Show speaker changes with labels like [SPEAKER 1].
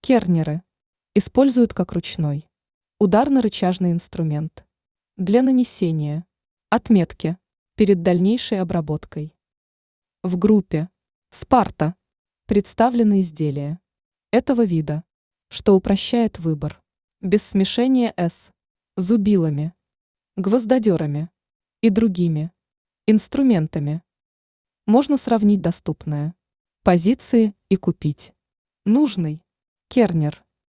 [SPEAKER 1] Кернеры используют как ручной, ударно-рычажный инструмент для нанесения отметки перед дальнейшей обработкой. В группе «Спарта» представлены изделия этого вида, что упрощает выбор, без смешения с зубилами, гвоздодерами и другими инструментами. Можно сравнить доступные позиции и купить нужный кернер.